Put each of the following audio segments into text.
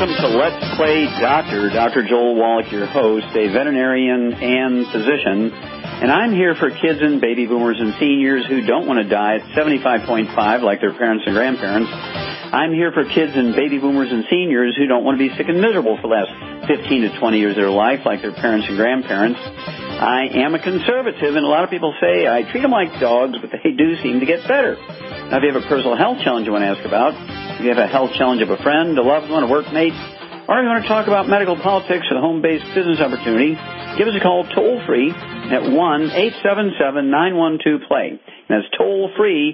Welcome to Let's Play Doctor. Dr. Joel Wallach, your host, a veterinarian and physician. And I'm here for kids and baby boomers and seniors who don't want to die at 75.5 like their parents and grandparents. I'm here for kids and baby boomers and seniors who don't want to be sick and miserable for the last 15 to 20 years of their life like their parents and grandparents. I am a conservative, and a lot of people say I treat them like dogs, but they do seem to get better. Now, if you have a personal health challenge you want to ask about, if you have a health challenge of a friend, a loved one, a workmate, or you want to talk about medical politics or the home-based business opportunity, give us a call toll-free at 1-877-912-PLAY. That's toll-free,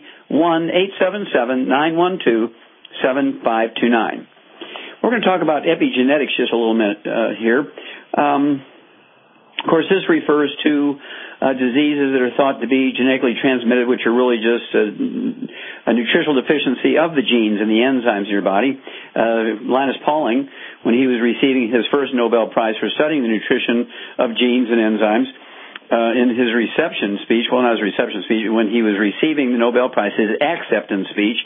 1-877-912-7529. We're going to talk about epigenetics just a little minute here. Of course, this refers to diseases that are thought to be genetically transmitted, which are really just a nutritional deficiency of the genes and the enzymes in your body. Linus Pauling, when he was receiving his first Nobel Prize for studying the nutrition of genes and enzymes, in his reception speech, well, not his reception speech, when he was receiving the Nobel Prize, his acceptance speech,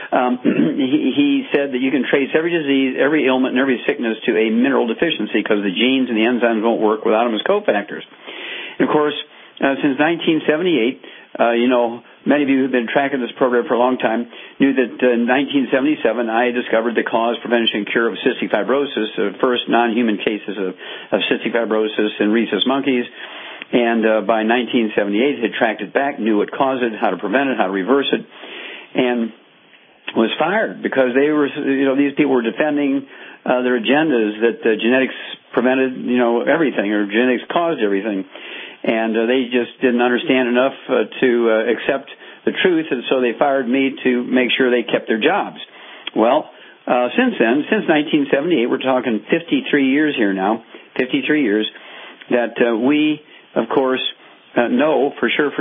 he said that you can trace every disease, every ailment, and every sickness to a mineral deficiency because the genes and the enzymes won't work without them as cofactors. And, of course, since 1978, many of you who have been tracking this program for a long time knew that in 1977 I discovered the cause, prevention, and cure of cystic fibrosis, the first non-human cases of cystic fibrosis in rhesus monkeys. And by 1978, had tracked it back, knew what caused it, how to prevent it, how to reverse it, and was fired because they were, these people were defending their agendas that genetics prevented, everything, or genetics caused everything, and they just didn't understand enough to accept the truth, and so they fired me to make sure they kept their jobs. Well, since then, since 1978, we're talking 53 years here now, 53 years, that we, of course, know for sure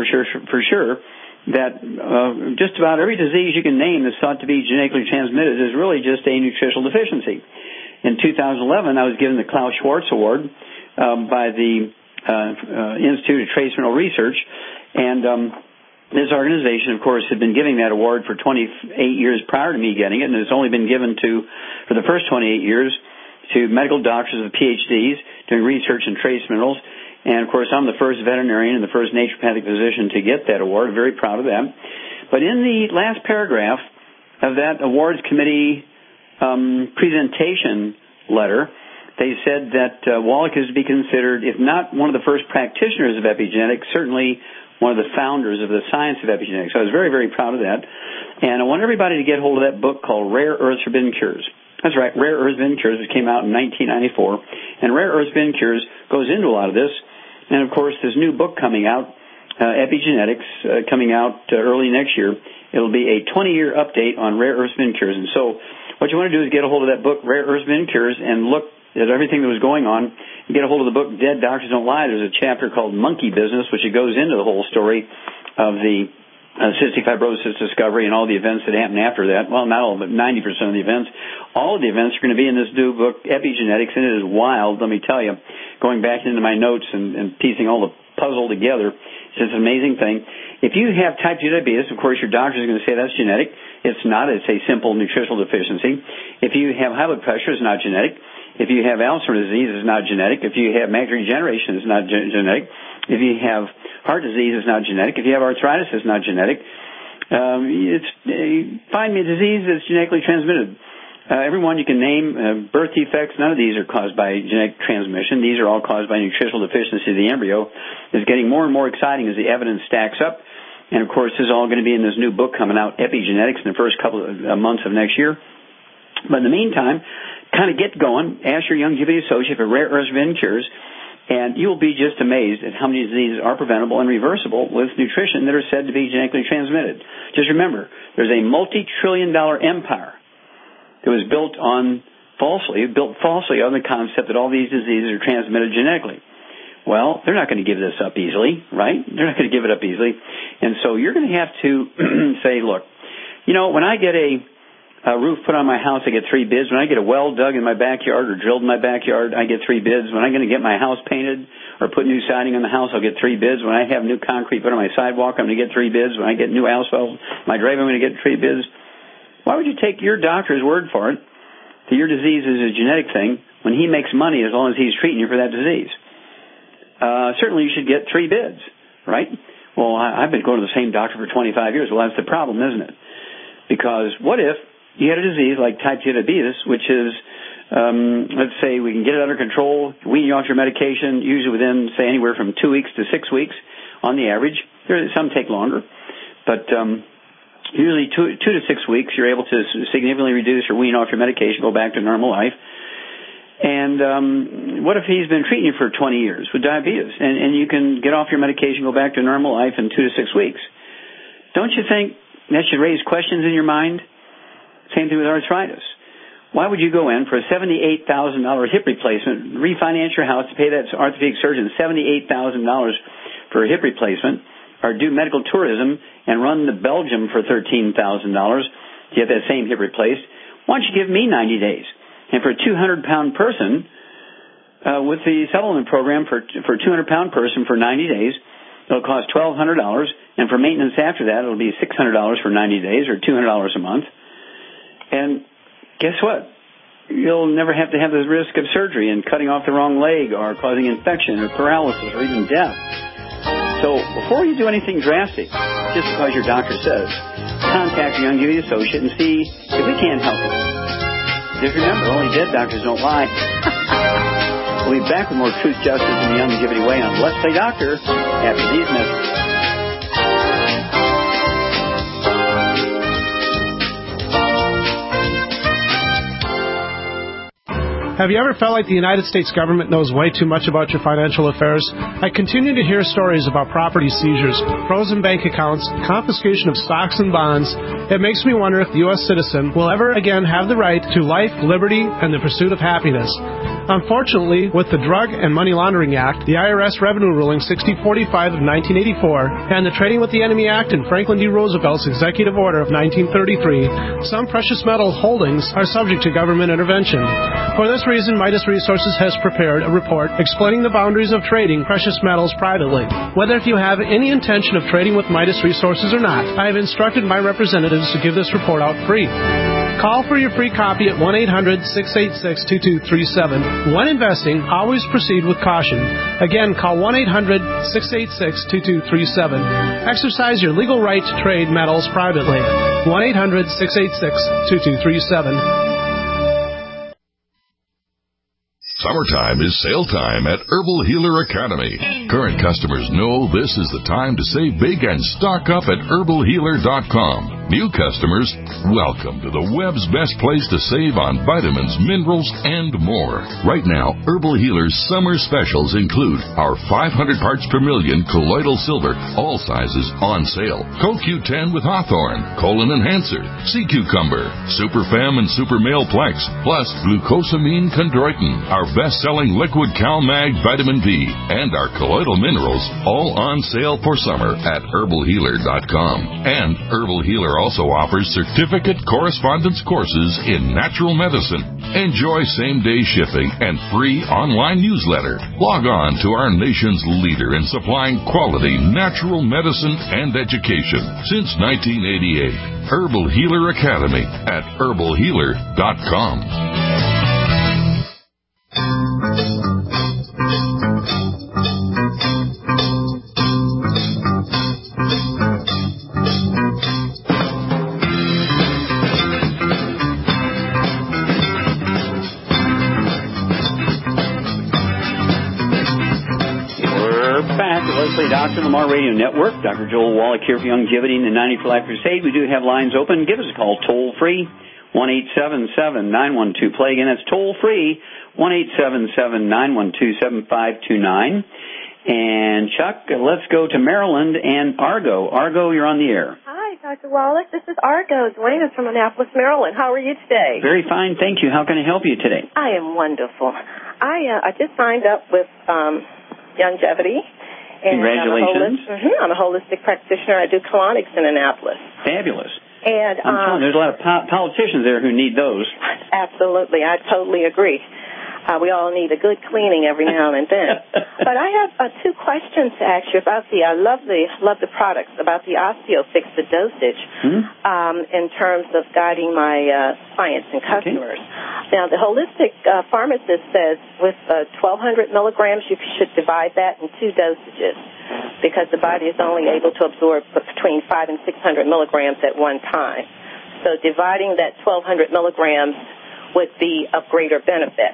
that just about every disease you can name that's thought to be genetically transmitted is really just a nutritional deficiency. In 2011, I was given the Klaus Schwartz Award by the Institute of Trace Mineral Research, and this organization, of course, had been giving that award for 28 years prior to me getting it, and it's only been given for the first 28 years to medical doctors with PhDs doing research in trace minerals. And, of course, I'm the first veterinarian and the first naturopathic physician to get that award. Very proud of that. But in the last paragraph of that awards committee presentation letter, they said that Wallach is to be considered, if not one of the first practitioners of epigenetics, certainly one of the founders of the science of epigenetics. So I was very, very proud of that. And I want everybody to get hold of that book called Rare Earths Forbidden Cures. That's right, Rare Earths Forbidden Cures, which came out in 1994. And Rare Earths Forbidden Cures goes into a lot of this. And, of course, this new book coming out, Epigenetics, coming out early next year. It'll be a 20-year update on Rare Earths Forbidden Cures. And so what you want to do is get a hold of that book, Rare Earths Forbidden Cures, and look at everything that was going on. And get a hold of the book, Dead Doctors Don't Lie. There's a chapter called Monkey Business, which it goes into the whole story of the cystic fibrosis discovery and all the events that happened after that. Well, not all, but 90% of the events. All of the events are going to be in this new book, Epigenetics, and it is wild, let me tell you. Going back into my notes and piecing all the puzzle together, it's just an amazing thing. If you have type 2 diabetes, of course, your doctor is going to say that's genetic. It's not. It's a simple nutritional deficiency. If you have high blood pressure, it's not genetic. If you have Alzheimer's disease, it's not genetic. If you have macular degeneration, it's not genetic. If you have heart disease, it's not genetic. If you have arthritis, it's not genetic. Find me a disease that's genetically transmitted. Everyone you can name, birth defects, none of these are caused by genetic transmission. These are all caused by nutritional deficiency of the embryo. It's getting more and more exciting as the evidence stacks up. And, of course, this is all going to be in this new book coming out, Epigenetics, in the first couple of months of next year. But in the meantime, kind of get going. Ask your young GP associate for Rare Earths Forbidden Cures, and you'll be just amazed at how many diseases are preventable and reversible with nutrition that are said to be genetically transmitted. Just remember, there's a multi-trillion-dollar empire that was built falsely on the concept that all these diseases are transmitted genetically. Well, they're not going to give this up easily, right? They're not going to give it up easily. And so you're going to have to say, look, when I get a roof put on my house, I get 3 bids. When I get a well dug in my backyard or drilled in my backyard, I get 3 bids. When I'm going to get my house painted or put new siding on the house, I'll get 3 bids. When I have new concrete put on my sidewalk, I'm going to get 3 bids. When I get new asphalt, my driveway, I'm going to get 3 bids. Why would you take your doctor's word for it that your disease is a genetic thing when he makes money as long as he's treating you for that disease? Certainly you should get 3 bids, right? Well, I've been going to the same doctor for 25 years. Well, that's the problem, isn't it? Because what if you had a disease like type 2 diabetes, which is, let's say we can get it under control, wean you off your medication, usually within, say, anywhere from 2 weeks to 6 weeks on the average. Some take longer, but usually 2 to 6 weeks, you're able to significantly reduce or wean off your medication, go back to normal life. And what if he's been treating you for 20 years with diabetes, and you can get off your medication, go back to normal life in 2 to 6 weeks? Don't you think that should raise questions in your mind? Same thing with arthritis. Why would you go in for a $78,000 hip replacement, refinance your house to pay that orthopedic surgeon $78,000 for a hip replacement, or do medical tourism and run to Belgium for $13,000 to get that same hip replaced? Why don't you give me 90 days? And for a 200-pound person, with the supplement program for a 200-pound person for 90 days, it'll cost $1,200, and for maintenance after that, it'll be $600 for 90 days or $200 a month. And guess what? You'll never have to have the risk of surgery and cutting off the wrong leg or causing infection or paralysis or even death. So before you do anything drastic, just because your doctor says, contact your Youngevity associate and see if we can help you. Just remember, only dead doctors don't lie. We'll be back with more Truth, Justice, and the Youngevity Way on Let's Play Doctor after these messages. Have you ever felt like the United States government knows way too much about your financial affairs? I continue to hear stories about property seizures, frozen bank accounts, confiscation of stocks and bonds. It makes me wonder if the U.S. citizen will ever again have the right to life, liberty, and the pursuit of happiness. Unfortunately, with the Drug and Money Laundering Act, the IRS Revenue Ruling 6045 of 1984, and the Trading with the Enemy Act and Franklin D. Roosevelt's Executive Order of 1933, some precious metal holdings are subject to government intervention. For this reason, Midas Resources has prepared a report explaining the boundaries of trading precious metals privately. Whether if you have any intention of trading with Midas Resources or not, I have instructed my representatives to give this report out free. Call for your free copy at 1-800-686-2237. When investing, always proceed with caution. Again, call 1-800-686-2237. Exercise your legal right to trade metals privately. 1-800-686-2237. Summertime is sale time at Herbal Healer Academy. Current customers know this is the time to save big and stock up at herbalhealer.com. New customers, welcome to the web's best place to save on vitamins, minerals, and more. Right now, Herbal Healer's summer specials include our 500 parts per million colloidal silver, all sizes on sale. CoQ10 with Hawthorne, Colon Enhancer, Sea Cucumber, Super Fem and Super Male Plex, plus Glucosamine Chondroitin, our best-selling liquid CalMag Vitamin B, and our colloidal minerals, all on sale for summer at herbalhealer.com. And Herbal Healer also offers certificate correspondence courses in natural medicine. Enjoy same-day shipping and free online newsletter. Log on to our nation's leader in supplying quality natural medicine and education since 1988. Herbal Healer Academy at herbalhealer.com. Dr. Lamar Radio Network. Dr. Joel Wallach here for Youngevity and the 90 for Life Crusade. We do have lines open. Give us a call toll-free, 1-877-912-PLAY. Again, that's toll-free, 1-877-912-7529. And, Chuck, let's go to Maryland and Argo. Argo, you're on the air. Hi, Dr. Wallach. This is Argo joining us from Annapolis, Maryland. How are you today? Very fine, thank you. How can I help you today? I am wonderful. I just signed up with Youngevity. And congratulations. I'm a holistic practitioner. I do colonics in Annapolis. Fabulous. And I'm telling you, there's a lot of politicians there who need those. Absolutely. I totally agree. We all need a good cleaning every now and then. But I have two questions to ask you about I love the products, about the OsteoFix, the dosage, in terms of guiding my clients and customers. Okay. Now, the holistic pharmacist says with 1,200 milligrams, you should divide that in two dosages because the body is only able to absorb between 500 and 600 milligrams at one time. So dividing that 1,200 milligrams would be of greater benefit.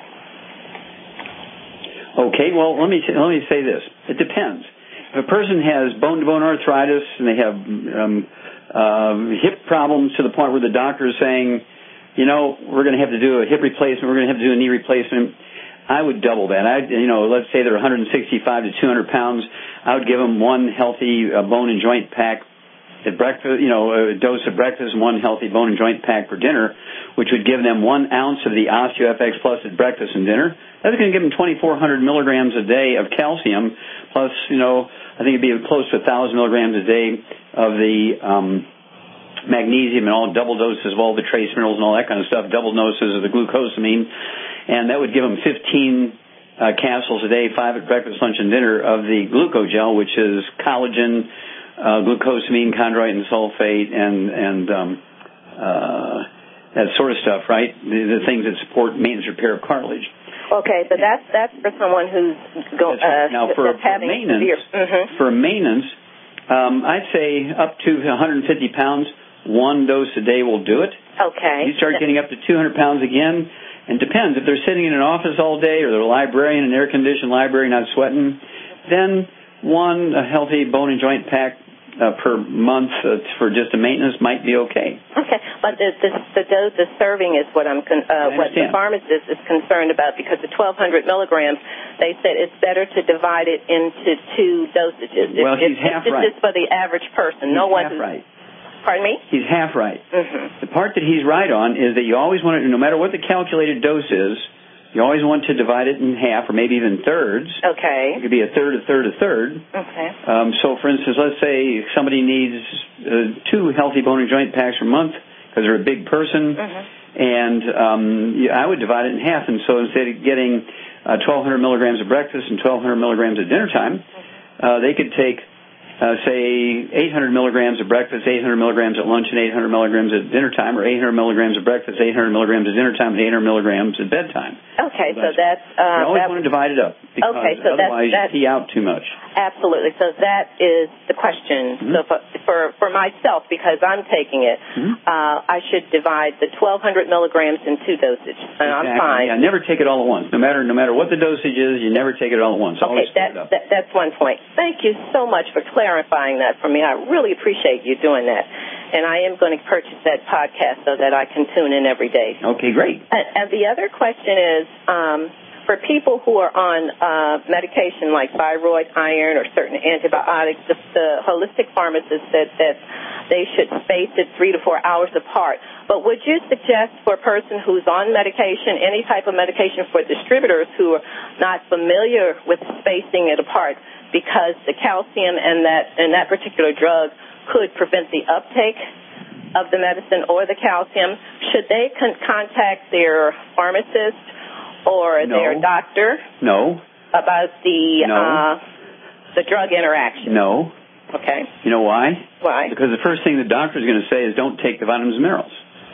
Okay, well, let me say this. It depends. If a person has bone-to-bone arthritis and they have hip problems to the point where the doctor is saying, we're going to have to do a hip replacement, we're going to have to do a knee replacement, I would double that. Let's say they're 165 to 200 pounds. I would give them one healthy bone and joint pack at breakfast, a dose at breakfast and one healthy bone and joint pack for dinner, which would give them 1 ounce of the OsteoFX Plus at breakfast and dinner. That's going to give them 2,400 milligrams a day of calcium, plus, I think it'd be close to 1,000 milligrams a day of the magnesium and all double doses of all the trace minerals and all that kind of stuff, double doses of the glucosamine, and that would give them 15 capsules a day, 5 at breakfast, lunch, and dinner of the glucogel, which is collagen, glucosamine, chondroitin sulfate, and that sort of stuff, right? The things that support maintenance repair of cartilage. Okay, but that's for someone who's now for maintenance. For maintenance, I'd say up to 150 pounds, 1 dose a day will do it. Okay. You start getting up to 200 pounds again, and depends. If they're sitting in an office all day or they're a librarian, an air-conditioned library, not sweating, then a healthy bone and joint pack per month for just a maintenance might be okay. Okay, but the dose, the serving is what what the pharmacist is concerned about, because the 1,200 milligrams, they said it's better to divide it into two dosages. Well, he's half right. It's just for the average person. Half right. Pardon me? He's half right. The part that he's right on is that you always want to, no matter what the calculated dose is, you always want to divide it in half or maybe even thirds. Okay. It could be a third, a third, a third. Okay. So, for instance, let's say somebody needs 2 healthy bone and joint packs per month because they're a big person, and I would divide it in half. And so instead of getting 1,200 milligrams at breakfast and 1,200 milligrams at dinner time, they could take, say, 800 milligrams at breakfast, 800 milligrams at lunch, and 800 milligrams at dinner time, or 800 milligrams at breakfast, 800 milligrams at dinner time, and 800 milligrams at bedtime. Okay, so that's... you always want to divide it up, because otherwise you pee out too much. Absolutely. So that is the question. So for myself, because I'm taking it, I should divide the 1,200 milligrams in 2 dosages, and I'm fine. Yeah, never take it all at once. No matter what the dosage is, you never take it all at once. Okay, that's one point. Thank you so much for clarifying that for me. I really appreciate you doing that. And I am going to purchase that podcast so that I can tune in every day. Okay, great. And the other question is, for people who are on medication like thyroid, iron, or certain antibiotics, the holistic pharmacist said that they should space it 3 to 4 hours apart. But would you suggest for a person who's on medication, any type of medication, for distributors who are not familiar with spacing it apart, because the calcium and that particular drug could prevent the uptake of the medicine or the calcium, should they contact their pharmacist or their doctor? No. About the drug interaction? No. Okay. You know why? Why? Because the first thing the doctor is going to say is don't take the vitamins and minerals.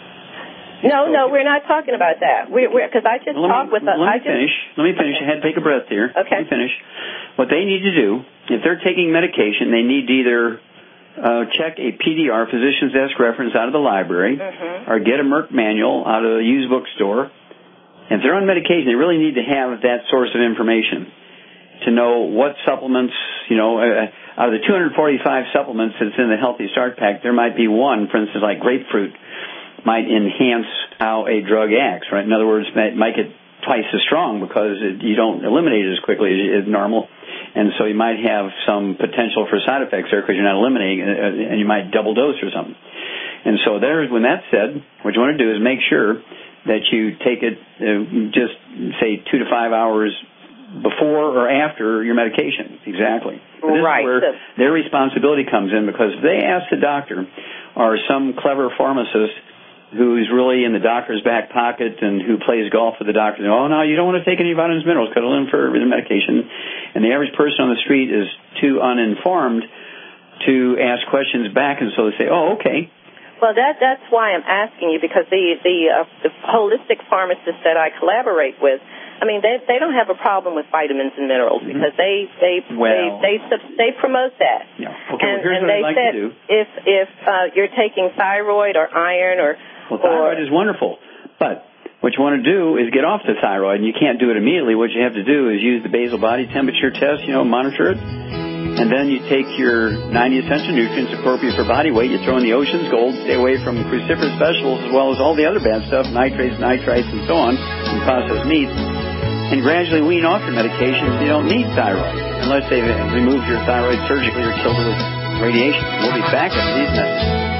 No, we're not talking about that. Because I just talked with... Let me finish. I had to take a breath here. Okay. Let me finish. What they need to do, if they're taking medication, they need to either check a PDR, Physician's Desk Reference, out of the library, or get a Merck manual out of a used bookstore. And if they're on medication, they really need to have that source of information to know what supplements, out of the 245 supplements that's in the Healthy Start Pack, there might be one, for instance, like grapefruit, might enhance how a drug acts, right? In other words, it might get twice as strong because you don't eliminate it as quickly as normal, and so you might have some potential for side effects there because you're not eliminating it, and you might double dose or something. And so when that's said, what you want to do is make sure that you take it just, say, 2 to 5 hours before or after your medication. Exactly. This is where their responsibility comes in, because if they ask the doctor or some clever pharmacist who's really in the doctor's back pocket and who plays golf with the doctor. Oh, no, you don't want to take any vitamins, minerals, cut in for the medication. And the average person on the street is too uninformed to ask questions back, and so they say, oh, okay. Well, that's why I'm asking you, because the holistic pharmacists that I collaborate with, I mean, they don't have a problem with vitamins and minerals because they promote that. Yeah. Okay. And, here's and what they I'd like said to do. If you're taking thyroid or iron thyroid is wonderful, but what you want to do is get off the thyroid, and you can't do it immediately. What you have to do is use the basal body temperature test, monitor it, and then you take your 90 essential nutrients appropriate for body weight. You throw in the Ocean's Gold, stay away from cruciferous vegetables as well as all the other bad stuff, nitrates, nitrites, and so on, and processed meats. And gradually wean off your medications. You don't need thyroid unless they've removed your thyroid surgically or killed it with radiation. We'll be back after these messages.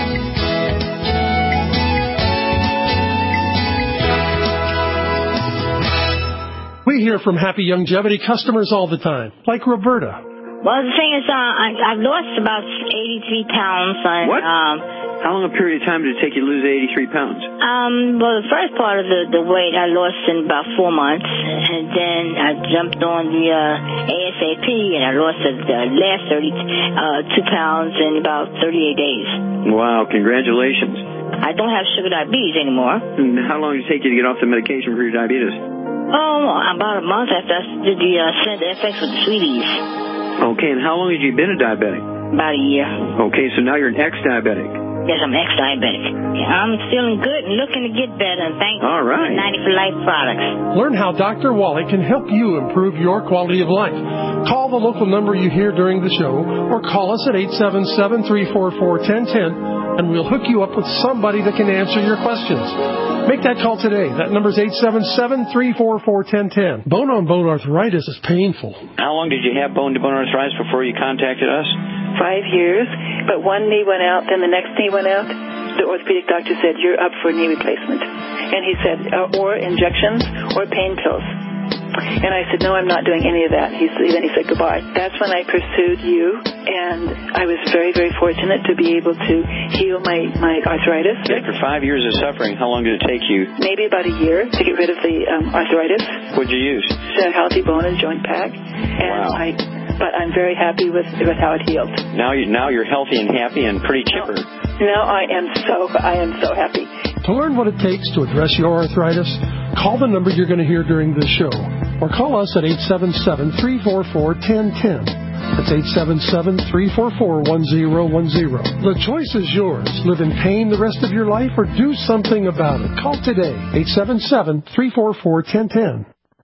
We hear from Happy Longevity customers all the time, like Roberta. Well, the thing is, I've lost about 83 pounds. What? How long a period of time did it take you to lose 83 pounds? Well, the first part of the weight I lost in about 4 months, and then I jumped on the ASAP, and I lost the last 2 pounds in about 38 days. Wow, congratulations. I don't have sugar diabetes anymore. And how long did it take you to get off the medication for your diabetes? Oh, about a month after I did the effects with the sweeties. Okay, and how long have you been a diabetic? About a year. Okay, so now you're an ex-diabetic. Yes, I'm ex-diabetic. I'm feeling good and looking to get better, and thanks All right. to 90 for Life products. Learn how Dr. Wally can help you improve your quality of life. Call the local number you hear during the show, or call us at 877-344-1010, and we'll hook you up with somebody that can answer your questions. Make that call today. That number is 877-344-1010. Bone-on-bone arthritis is painful. How long did you have bone-to-bone arthritis before you contacted us? 5 years, but one knee went out, then the next knee went out. The orthopedic doctor said, you're up for knee replacement. And he said, or injections or pain pills. And I said, no, I'm not doing any of that. Then he said goodbye. That's when I pursued you, and I was very, very fortunate to be able to heal my arthritis. After 5 years of suffering, how long did it take you? Maybe about a year to get rid of the arthritis. What'd you use? The Healthy Bone and Joint Pack. And wow. But I'm very happy with how it healed. Now you're healthy and happy and pretty chipper. Now I am so happy. To learn what it takes to address your arthritis, call the number you're going to hear during this show, or call us at 877-344-1010. That's 877-344-1010. The choice is yours. Live in pain the rest of your life or do something about it. Call today, 877-344-1010.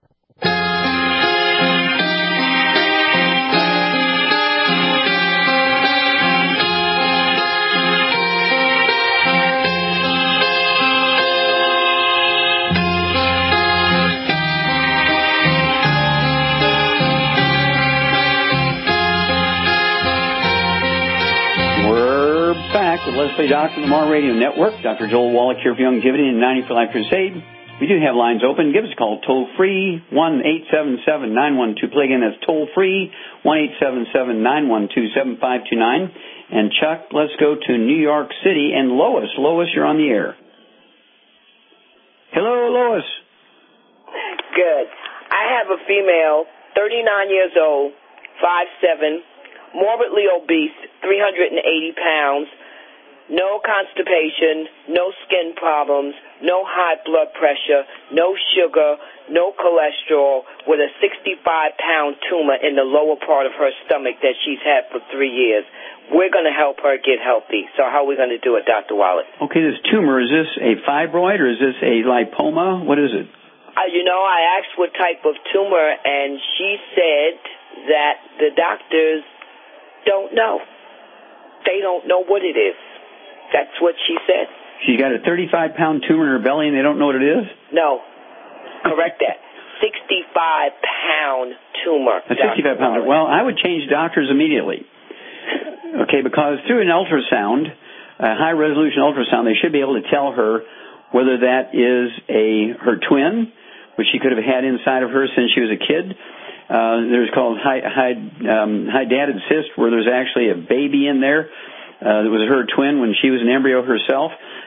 With Leslie Doctor on the Mar Radio Network. Dr. Joel Wallach here for Longevity and 90 for Life Crusade. We do have lines open. Give us a call toll-free, 1-877-912. Play again, that's toll-free, 1-877-912-7529. And Chuck, let's go to New York City. And Lois, you're on the air. Hello, Lois. Good. I have a female, 39 years old, 5'7", morbidly obese, 380 pounds, no constipation, no skin problems, no high blood pressure, no sugar, no cholesterol, with a 65-pound tumor in the lower part of her stomach that she's had for 3 years. We're going to help her get healthy. So how are we going to do it, Dr. Wallet? Okay, this tumor, is this a fibroid or is this a lipoma? What is it? I asked what type of tumor, and she said that the doctors don't know. They don't know what it is. That's what she said. She's got a 35-pound tumor in her belly and they don't know what it is? No. Correct that. 65-pound tumor. A 65-pound. Well, I would change doctors immediately. Okay, because through an ultrasound, a high-resolution ultrasound, they should be able to tell her whether that is her twin, which she could have had inside of her since she was a kid. There's called hydatid cyst, where there's actually a baby in there that was her twin when she was an embryo herself.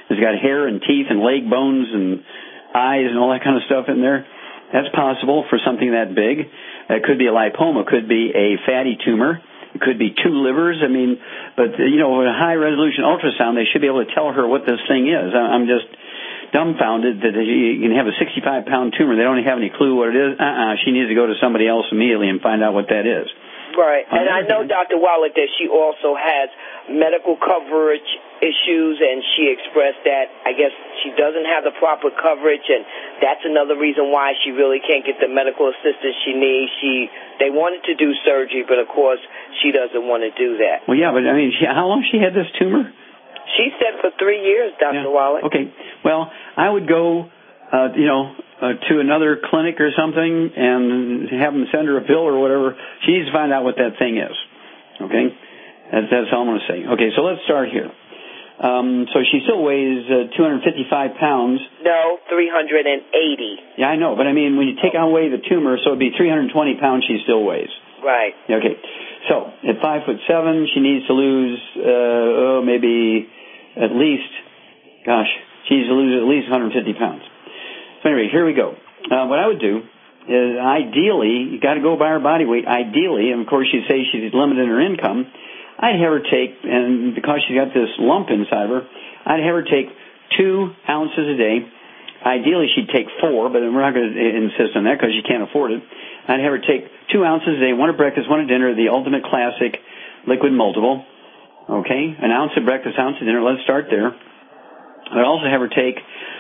has got hair and teeth and leg bones and eyes and all that kind of stuff in there. That's possible for something that big. It could be a lipoma. It could be a fatty tumor. It could be 2 livers. I mean, but, with a high-resolution ultrasound, they should be able to tell her what this thing is. I'm just dumbfounded that you can have a 65-pound tumor. They don't have any clue what it is. She needs to go to somebody else immediately and find out what that is. Right. And I know, Dr. Wallach, that she also has medical coverage issues, and she expressed that, I guess, she doesn't have the proper coverage, and that's another reason why she really can't get the medical assistance she needs. They wanted to do surgery, but, of course, she doesn't want to do that. Well, yeah, but, I mean, how long she had this tumor? She said for 3 years, Dr. Wallach. Okay. Well, I would go, to another clinic or something and have them send her a pill or whatever. She needs to find out what that thing is. Okay? That's all I'm going to say. Okay, so let's start here. So she still weighs 255 pounds. No, 380. Yeah, I know, but I mean, when you take away the tumor, so it'd be 320 pounds she still weighs. Right. Okay. So, at 5'7", she needs to lose, maybe at least, she needs to lose at least 150 pounds. So anyway, here we go. What I would do is, ideally, you got to go by her body weight. Ideally, and of course she'd say she's limited in her income, I'd have her take, and because she's got this lump inside of her, I'd have her take 2 ounces a day. Ideally, she'd take 4, but we're not going to insist on that because she can't afford it. I'd have her take 2 ounces a day, 1 at breakfast, 1 at dinner, the Ultimate Classic Liquid Multiple. Okay? An ounce at breakfast, ounce at dinner. Let's start there. I'd also have her take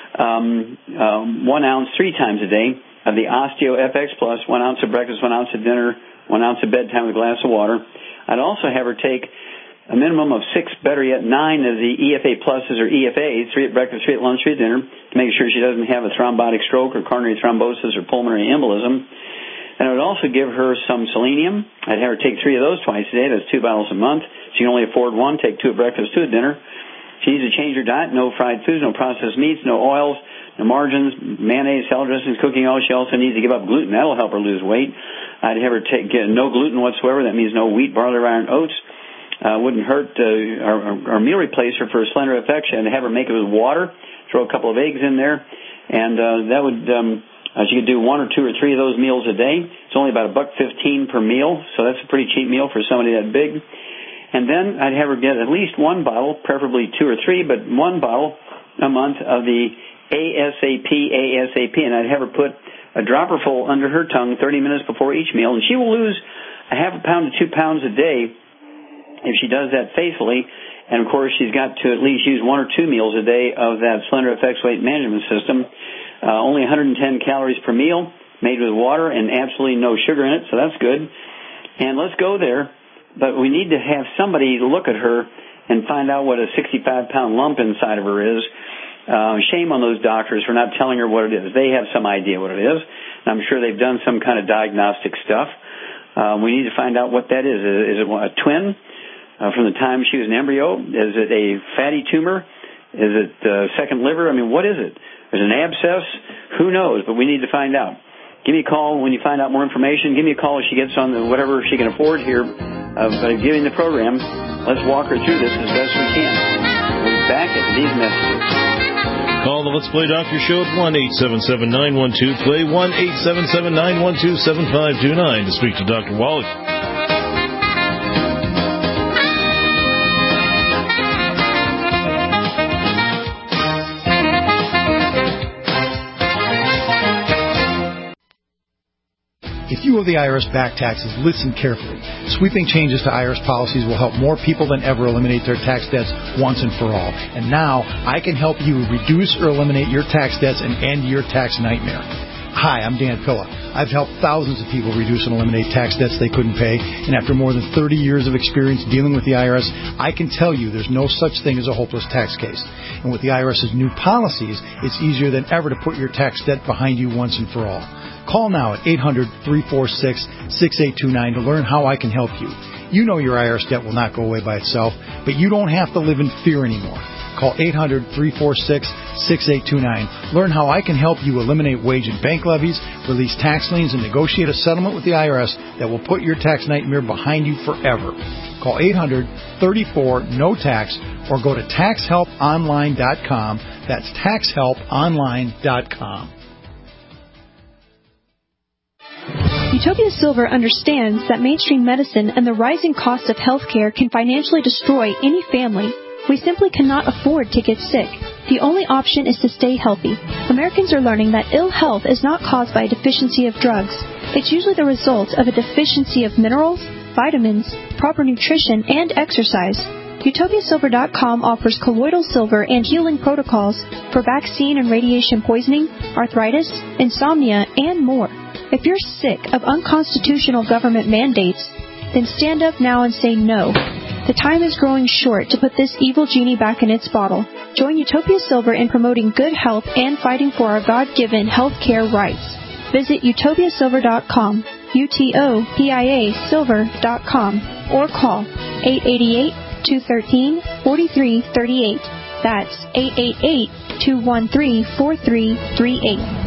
1 ounce 3 times a day of the Osteo FX Plus, 1 ounce at breakfast, 1 ounce at dinner, 1 ounce at bedtime with a glass of water. I'd also have her take a minimum of 6, better yet 9 of the EFA Pluses or EFAs, 3 at breakfast, 3 at lunch, 3 at dinner, to make sure she doesn't have a thrombotic stroke or coronary thrombosis or pulmonary embolism. And I would also give her some selenium. I'd have her take 3 of those twice a day. That's 2 bottles a month. She can only afford 1. Take 2 at breakfast, 2 at dinner. She needs to change her diet. No fried foods, no processed meats, no oils, no margarines, mayonnaise, salad dressings, cooking oil. She also needs to give up gluten. That'll help her lose weight. I'd have her take no gluten whatsoever. That means no wheat, barley, rye, and oats. Wouldn't hurt our meal replacer for a slender effect. I'd have her make it with water, throw a couple of eggs in there, and that would she could do 1 or 2 or 3 of those meals a day. It's only about $1.15 per meal, so that's a pretty cheap meal for somebody that big. And then I'd have her get at least 1 bottle, preferably 2 or 3, but 1 bottle a month of the ASAP, and I'd have her put a dropper full under her tongue 30 minutes before each meal, and she will lose a half a pound to 2 pounds a day if she does that faithfully. And, of course, she's got to at least use 1 or 2 meals a day of that Slender FX weight management system. Only 110 calories per meal, made with water and absolutely no sugar in it, so that's good. And let's go there, but we need to have somebody look at her and find out what a 65-pound lump inside of her is. Shame on those doctors for not telling her what it is. They have some idea what it is. And I'm sure they've done some kind of diagnostic stuff. We need to find out what that is. Is it a twin from the time she was an embryo? Is it a fatty tumor? Is it second liver? I mean, what is it? Is it an abscess? Who knows? But we need to find out. Give me a call when you find out more information. Give me a call if she gets on whatever she can afford here of giving the program. Let's walk her through this as best we can. We'll be back at these messages. Call the Let's Play Doctor Show at 1-877-912-PLAY, 1-877-912-7529 to speak to Dr. Wallach. If you owe the IRS back taxes, listen carefully. Sweeping changes to IRS policies will help more people than ever eliminate their tax debts once and for all. And now, I can help you reduce or eliminate your tax debts and end your tax nightmare. Hi, I'm Dan Pilla. I've helped thousands of people reduce and eliminate tax debts they couldn't pay, and after more than 30 years of experience dealing with the IRS, I can tell you there's no such thing as a hopeless tax case. And with the IRS's new policies, it's easier than ever to put your tax debt behind you once and for all. Call now at 800-346-6829 to learn how I can help you. You know your IRS debt will not go away by itself, but you don't have to live in fear anymore. Call 800-346-6829. Learn how I can help you eliminate wage and bank levies, release tax liens, and negotiate a settlement with the IRS that will put your tax nightmare behind you forever. Call 800-34-NO-TAX or go to taxhelponline.com. That's taxhelponline.com. Utopia Silver understands that mainstream medicine and the rising cost of healthcare can financially destroy any family. We simply cannot afford to get sick. The only option is to stay healthy. Americans are learning that ill health is not caused by a deficiency of drugs. It's usually the result of a deficiency of minerals, vitamins, proper nutrition, and exercise. UtopiaSilver.com offers colloidal silver and healing protocols for vaccine and radiation poisoning, arthritis, insomnia, and more. If you're sick of unconstitutional government mandates, then stand up now and say no. The time is growing short to put this evil genie back in its bottle. Join Utopia Silver in promoting good health and fighting for our God-given health care rights. Visit utopiasilver.com, UTOPIA silver.com, or call 888-213-4338. That's 888-213-4338.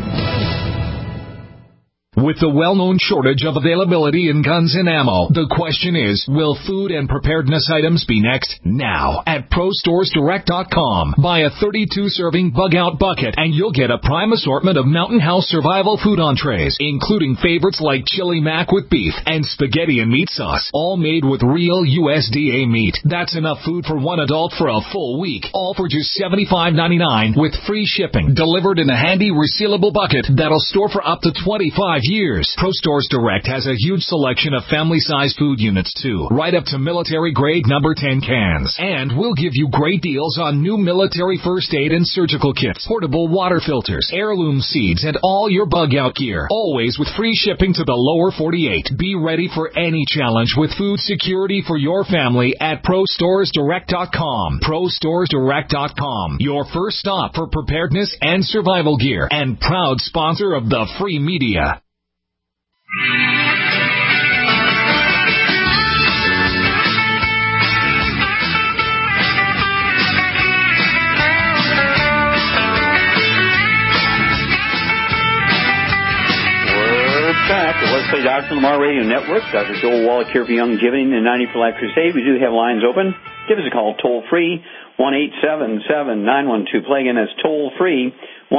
With the well-known shortage of availability in guns and ammo, the question is, will food and preparedness items be next? Now, at ProStoresDirect.com. Buy a 32-serving bug-out bucket, and you'll get a prime assortment of Mountain House survival food entrees, including favorites like chili mac with beef and spaghetti and meat sauce, all made with real USDA meat. That's enough food for one adult for a full week, all for just $75.99 with free shipping, delivered in a handy resealable bucket that'll store for up to 25 years. ProStores Direct has a huge selection of family-size food units, too, right up to military-grade number 10 cans. And we'll give you great deals on new military first aid and surgical kits, portable water filters, heirloom seeds, and all your bug-out gear, always with free shipping to the lower 48. Be ready for any challenge with food security for your family at ProStoresDirect.com. ProStoresDirect.com, your first stop for preparedness and survival gear, and proud sponsor of the free media. Back. Let's Play Dr. Lamar Radio Network. Dr. Joel Wallach here for Young Giving and 90 for Life Crusade. We do have lines open. Give us a call toll-free, 1-877-912-PLAY. Again, that's toll-free,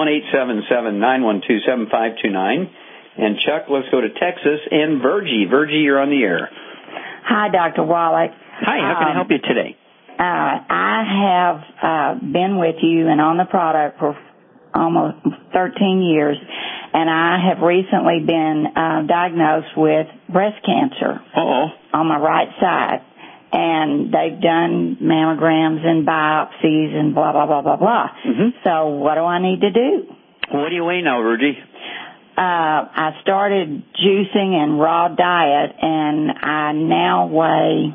1-877-912-7529. And Chuck, let's go to Texas. And Virgie. Virgie, you're on the air. Hi, Dr. Wallach. Hi, how can I help you today? I have been with you and on the product for almost 13 years, and I have recently been diagnosed with breast cancer on my right side. And they've done mammograms and biopsies and blah, blah, blah, blah, blah. Mm-hmm. So what do I need to do? What do you weigh now, Virgie? I started juicing and raw diet, and I now weigh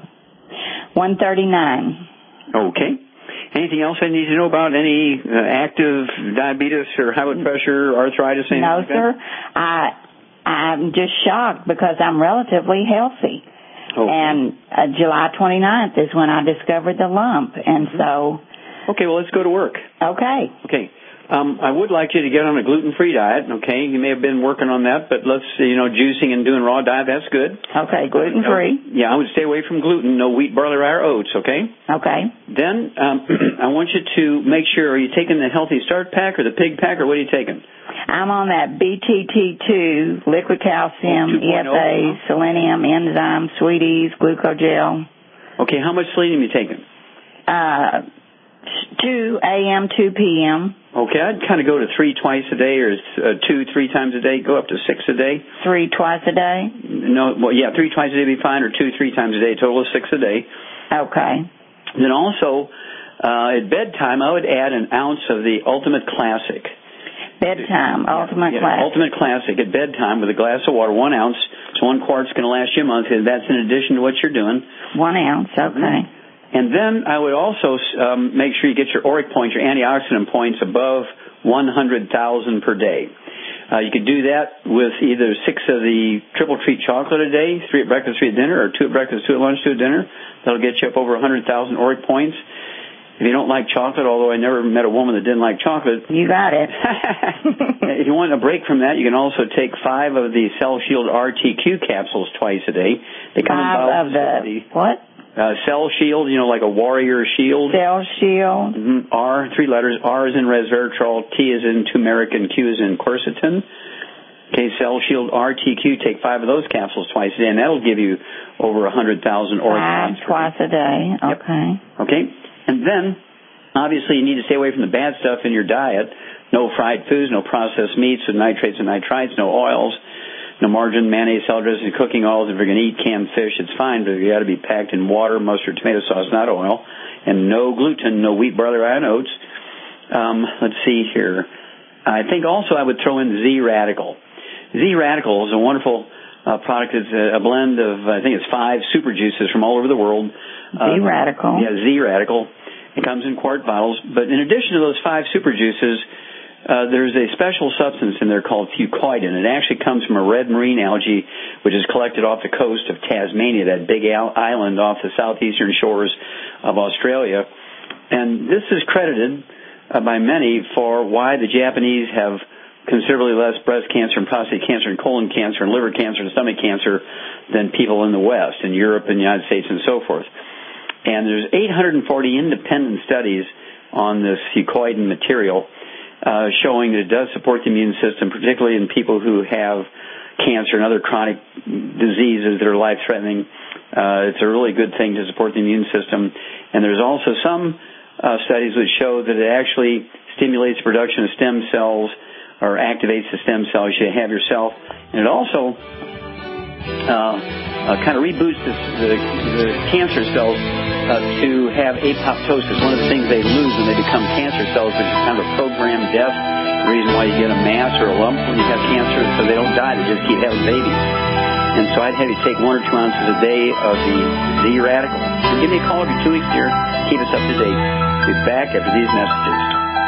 139. Okay. Anything else I need to know about? Any active diabetes or high blood pressure, arthritis, anything No, like sir. that? I'm just shocked because I'm relatively healthy. Okay. And July 29th is when I discovered the lump, and so... Okay, well, let's go to work. Okay. Okay. I would like you to get on a gluten-free diet, okay? You may have been working on that, but let's, juicing and doing raw diet, that's good. Okay, gluten-free. Yeah, I would stay away from gluten, no wheat, barley, rye, or oats, okay? Okay. Then I want you to make sure, are you taking the Healthy Start Pack or the Pig Pack, or what are you taking? I'm on that BTT2, liquid calcium, EFA, selenium, enzyme, sweeties, glucogel. Okay, how much selenium are you taking? 2 a.m., 2 p.m. Okay, I'd kind of go to 3 twice a day or 2, 3 times a day. Go up to 6 a day. 3 twice a day? No, well, yeah, 3 twice a day would be fine, or 2, 3 times a day. Total of 6 a day. Okay. Then also, at bedtime, I would add an ounce of the Ultimate Classic. Bedtime, Ultimate Classic. Ultimate Classic at bedtime with a glass of water, 1 ounce. So 1 quart's going to last you a month. That's in addition to what you're doing. 1 ounce, okay. Mm-hmm. And then I would also make sure you get your ORAC points, your antioxidant points, above 100,000 per day. You could do that with either 6 of the Triple Treat chocolate a day, 3 at breakfast, 3 at dinner, or 2 at breakfast, 2 at lunch, 2 at dinner. That'll get you up over 100,000 ORAC points. If you don't like chocolate, although I never met a woman that didn't like chocolate. You got it. If you want a break from that, you can also take 5 of the Cell Shield RTQ capsules twice a day. They come in bottles. What? Cell Shield, like a warrior shield. Cell Shield. Mm-hmm. R, 3 letters. R is in resveratrol, T is in turmeric, and Q is in quercetin. Okay, Cell Shield, RTQ, take 5 of those capsules twice a day, and that'll give you over 100,000 organs. 5 twice a day, okay. Yep. Okay, and then, obviously, you need to stay away from the bad stuff in your diet. No fried foods, no processed meats with nitrates and nitrites, no oils, no margarine, mayonnaise, salad dressing, cooking oils. If you're going to eat canned fish, it's fine, but you got to be packed in water, mustard, tomato sauce, not oil, and no gluten, no wheat, barley, rye, and oats. Let's see here. I think also I would throw in Z-Radical. Z-Radical is a wonderful product. It's a blend of, I think it's 5 super juices from all over the world. Z-Radical. Yeah, Z-Radical. It comes in quart bottles. But in addition to those 5 super juices, there's a special substance in there called fucoidin. It actually comes from a red marine algae, which is collected off the coast of Tasmania, that big island off the southeastern shores of Australia. And this is credited by many for why the Japanese have considerably less breast cancer and prostate cancer and colon cancer and liver cancer and stomach cancer than people in the West, in Europe and the United States and so forth. And there's 840 independent studies on this fucoidin material showing that it does support the immune system, particularly in people who have cancer and other chronic diseases that are life-threatening. It's a really good thing to support the immune system. And there's also some studies which show that it actually stimulates the production of stem cells or activates the stem cells you have yourself. And it also kind of reboosts the cancer cells to have apoptosis. One of the things they lose when they become cancer cells is kind of a programmed death. The reason why you get a mass or a lump when you have cancer is so they don't die, they just keep having babies. And so I'd have you take 1 or 2 ounces a day of the Z-Radical. And give me a call every 2 weeks here. Keep us up to date. We'll be back after these messages.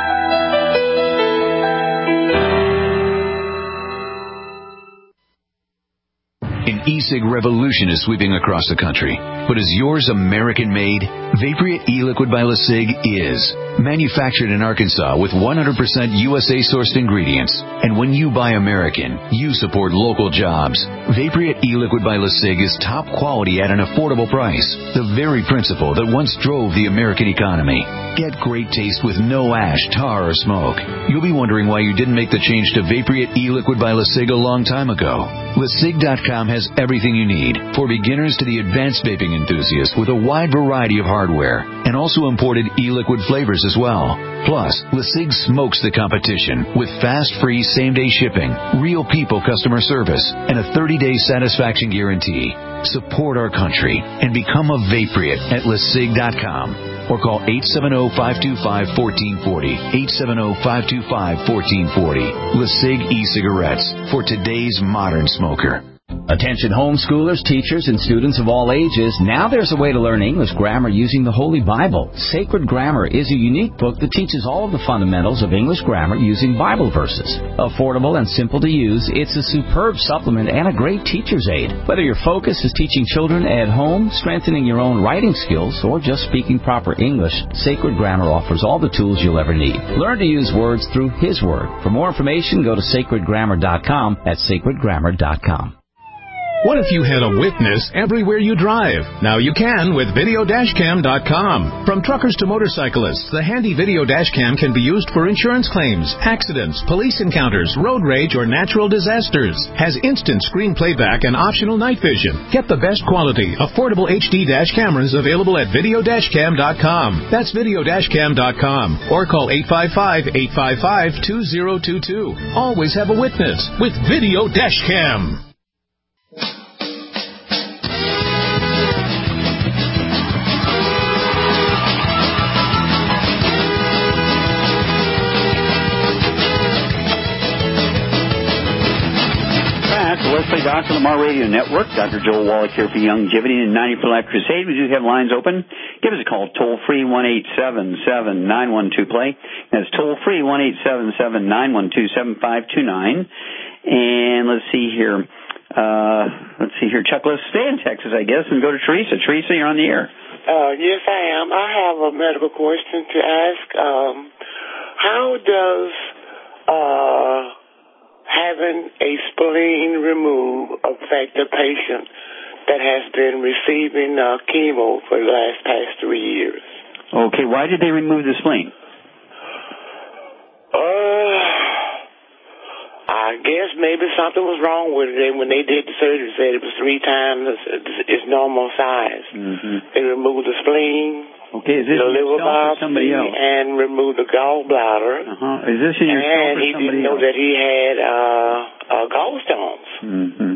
An e-cig revolution is sweeping across the country. But is yours American-made? Vaporeate e-liquid by LeSig is. Manufactured in Arkansas with 100% USA-sourced ingredients. And when you buy American, you support local jobs. Vaporeate e-liquid by LeSig is top quality at an affordable price. The very principle that once drove the American economy. Get great taste with no ash, tar, or smoke. You'll be wondering why you didn't make the change to Vaporeate e-liquid by LeSig a long time ago. LeSig.com has everything you need, for beginners to the advanced vaping enthusiast, with a wide variety of hardware, and also imported e-liquid flavors as well. Plus, LeSig smokes the competition with fast, free, same-day shipping, real people customer service, and a 30-day satisfaction guarantee. Support our country and become a Vaporeate at LeSig.com. Or call 870-525-1440, 870-525-1440. LeSig e-cigarettes for today's modern smoker. Attention homeschoolers, teachers, and students of all ages, now there's a way to learn English grammar using the Holy Bible. Sacred Grammar is a unique book that teaches all of the fundamentals of English grammar using Bible verses. Affordable and simple to use, it's a superb supplement and a great teacher's aid. Whether your focus is teaching children at home, strengthening your own writing skills, or just speaking proper English, Sacred Grammar offers all the tools you'll ever need. Learn to use words through His Word. For more information, go to sacredgrammar.com at sacredgrammar.com. What if you had a witness everywhere you drive? Now you can with videodashcam.com. From truckers to motorcyclists, the handy video dashcam can be used for insurance claims, accidents, police encounters, road rage, or natural disasters. Has instant screen playback and optional night vision. Get the best quality, affordable HD dash cameras available at videodashcam.com. That's videodashcam.com. Or call 855-855-2022. Always have a witness with Video Dashcam. Wesley Doctor, Lamar Radio Network. Dr. Joel Wallach here for Youngevity and 90 for Life Crusade. We do have lines open. Give us a call, toll-free, 1-877-912-PLAY. That's toll-free, 1-877-912-7529. And let's see here. Chuck, let's stay in Texas, I guess, and go to Teresa. Teresa, you're on the air. Yes, I am. I have a medical question to ask. How does having a spleen removed affect the patient that has been receiving chemo for the past 3 years. Okay, why did they remove the spleen? I guess maybe something was wrong with it. When they did the surgery, said it was 3 times its normal size. Mm-hmm. They removed the spleen, okay, is this the liver yourself or somebody else? and removed the gallbladder. Is this in yourself and or somebody else? And he didn't know that he had gallstones. Mm-hmm.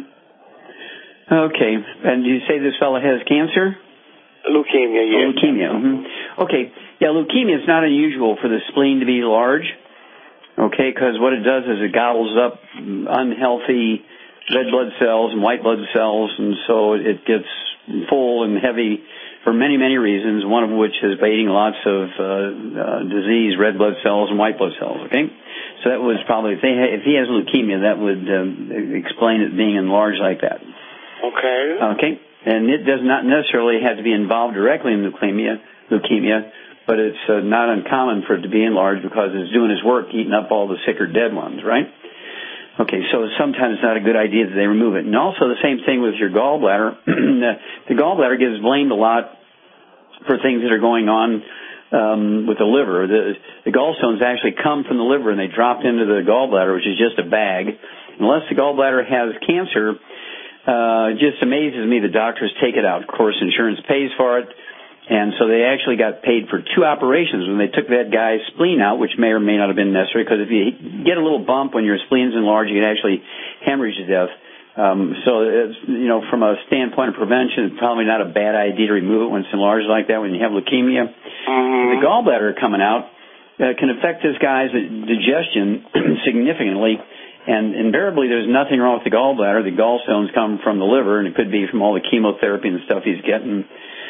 Okay, and you say this fellow has cancer? Leukemia, yes. Oh, leukemia. Mm-hmm. Okay, yeah, leukemia is not unusual for the spleen to be large. Okay, because what it does is it gobbles up unhealthy red blood cells and white blood cells, and so it gets full and heavy for many, many reasons, one of which is by eating lots of disease, red blood cells and white blood cells, okay? So that was probably, if he has leukemia, that would explain it being enlarged like that. Okay. Okay, and it does not necessarily have to be involved directly in leukemia, but it's not uncommon for it to be enlarged because it's doing its work, eating up all the sick or dead ones, right? Okay, so sometimes it's not a good idea that they remove it. And also the same thing with your gallbladder. The gallbladder gets blamed a lot for things that are going on with the liver. The gallstones actually come from the liver and they drop into the gallbladder, which is just a bag. Unless the gallbladder has cancer, it just amazes me the doctors take it out. Of course, insurance pays for it. And so they actually got paid for 2 operations when they took that guy's spleen out, which may or may not have been necessary, because if you get a little bump when your spleen's enlarged, you can actually hemorrhage to death. So, it's, from a standpoint of prevention, it's probably not a bad idea to remove it when it's enlarged like that when you have leukemia. The gallbladder coming out can affect this guy's digestion significantly. And invariably, there's nothing wrong with the gallbladder. The gallstones come from the liver, and it could be from all the chemotherapy and stuff he's getting.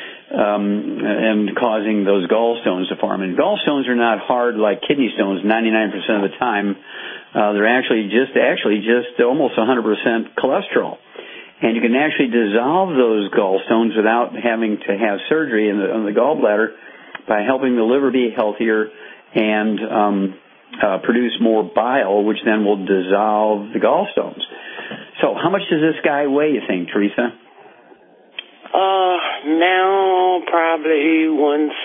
And causing those gallstones to form. And gallstones are not hard like kidney stones 99% of the time. They're actually just almost 100% cholesterol. And you can actually dissolve those gallstones without having to have surgery on the gallbladder by helping the liver be healthier and produce more bile, which then will dissolve the gallstones. So how much does this guy weigh, you think, Teresa? Now probably 170,